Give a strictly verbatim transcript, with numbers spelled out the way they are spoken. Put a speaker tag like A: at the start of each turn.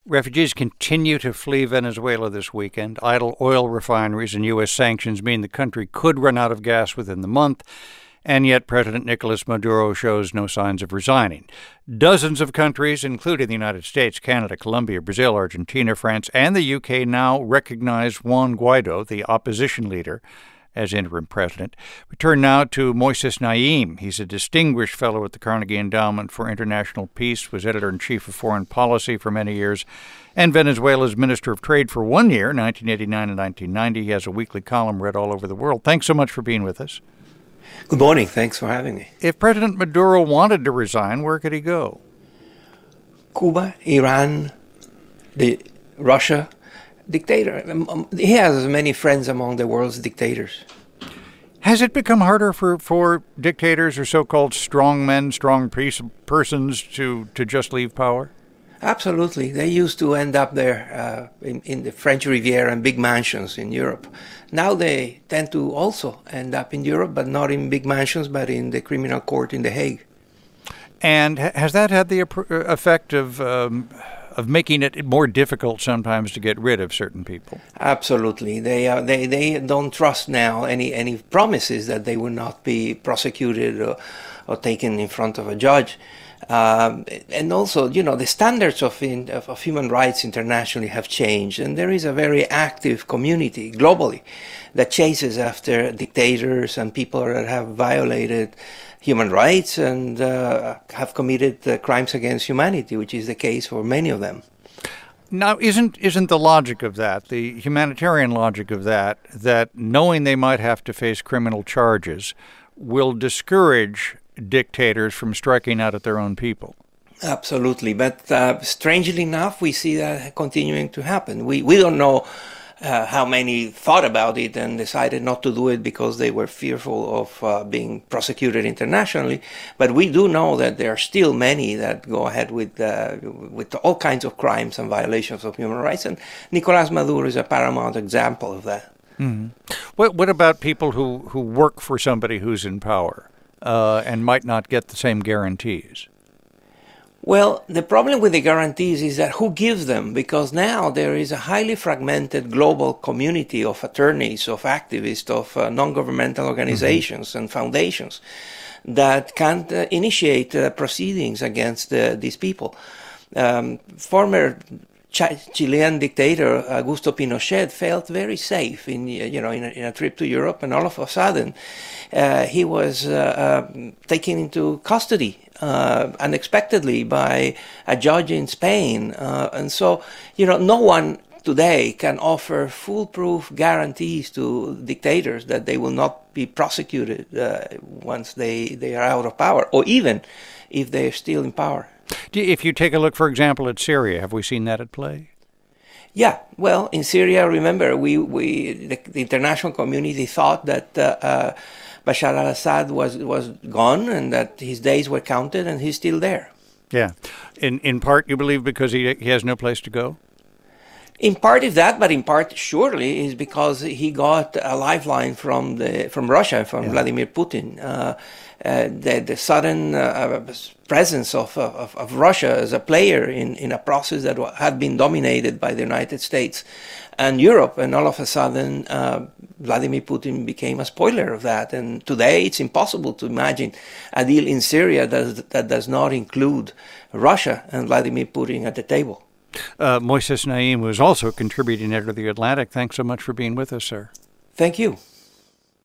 A: Refugees continue to flee Venezuela this weekend. Idle oil refineries and U S sanctions mean the country could run out of gas within the month, and yet President Nicolas Maduro shows no signs of resigning. Dozens of countries, including the United States, Canada, Colombia, Brazil, Argentina, France, and the U K, now recognize Juan Guaido, the opposition leader, as interim president. We turn now to Moises Naim. He's a distinguished fellow at the Carnegie Endowment for International Peace, was editor-in-chief of Foreign Policy for many years, and Venezuela's Minister of Trade for one year, nineteen eighty-nine and nineteen ninety. He has a weekly column read all over the world. Thanks so much for being with us.
B: Good morning. Thanks for having me.
A: If President Maduro wanted to resign, where could he go?
B: Cuba, Iran, the Russia, dictator. He has many friends among the world's dictators.
A: Has it become harder for, for dictators or so-called strong men, strong persons to, to just leave power?
B: Absolutely. They used to end up there uh, in, in the French Riviera and big mansions in Europe. Now they tend to also end up in Europe, but not in big mansions, but in the criminal court in The Hague.
A: And has that had the effect of um, of making it more difficult sometimes to get rid of certain people?
B: Absolutely. They are, they they don't trust now any any promises that they will not be prosecuted or, or taken in front of a judge. Um, and also, you know, the standards of, in, of of human rights internationally have changed, and there is a very active community globally that chases after dictators and people that have violated human rights and uh, have committed uh, crimes against humanity, which is the case for many of them.
A: Now, isn't isn't the logic of that, the humanitarian logic of that, that knowing they might have to face criminal charges will discourage dictators from striking out at their own people?
B: Absolutely. But uh, strangely enough, we see that continuing to happen. We, we don't know Uh, how many thought about it and decided not to do it because they were fearful of uh, being prosecuted internationally. But we do know that there are still many that go ahead with uh, with all kinds of crimes and violations of human rights. And Nicolás Maduro is a paramount example of that.
A: Mm-hmm. What, what about people who, who work for somebody who's in power uh, and might not get the same guarantees?
B: Well, the problem with the guarantees is that who gives them? Because now there is a highly fragmented global community of attorneys, of activists, of uh, non-governmental organizations mm-hmm. and foundations that can't uh, initiate uh, proceedings against uh, these people. Um, former Ch- Chilean dictator Augusto Pinochet felt very safe in you know in a, in a trip to Europe, and all of a sudden uh, he was uh, uh, taken into custody uh, unexpectedly by a judge in Spain, uh, and so you know no one today can offer foolproof guarantees to dictators that they will not be prosecuted uh, once they they are out of power, or even if they are still in power.
A: If you take a look, for example, at Syria, have we seen that at play?
B: Yeah, well, in Syria, remember, we, we the, the international community thought that uh, uh, Bashar al-Assad was, was gone and that his days were counted, and he's still there.
A: Yeah. In in part, you believe because he he has no place to go?
B: In part is that, but in part surely is because he got a lifeline from the from Russia, from yeah. Vladimir Putin. Uh, uh, the, the sudden uh, presence of, of, of Russia as a player in, in a process that had been dominated by the United States and Europe, and all of a sudden uh, Vladimir Putin became a spoiler of that. And today it's impossible to imagine a deal in Syria that, that does not include Russia and Vladimir Putin at the table.
A: Uh, Moises Naim was also a contributing editor of The Atlantic. Thanks so much for being with us, sir.
B: Thank you.